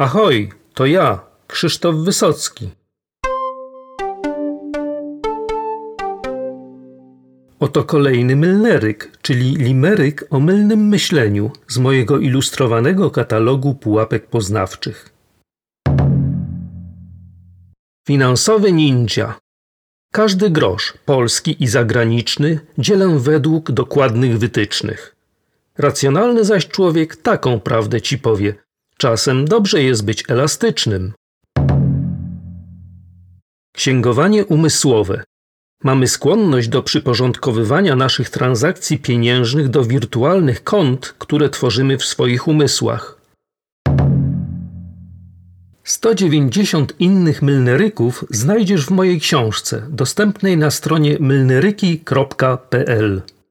Ahoj, to ja, Krzysztof Wysocki. Oto kolejny mylneryk, czyli limeryk o mylnym myśleniu z mojego ilustrowanego katalogu pułapek poznawczych. Finansowy ninja. Każdy grosz, polski i zagraniczny, dzielę według dokładnych wytycznych. Racjonalny zaś człowiek taką prawdę ci powie. Czasem dobrze jest być elastycznym. Księgowanie umysłowe. Mamy skłonność do przyporządkowywania naszych transakcji pieniężnych do wirtualnych kont, które tworzymy w swoich umysłach. 190 innych mylneryków znajdziesz w mojej książce, dostępnej na stronie mylneryki.pl.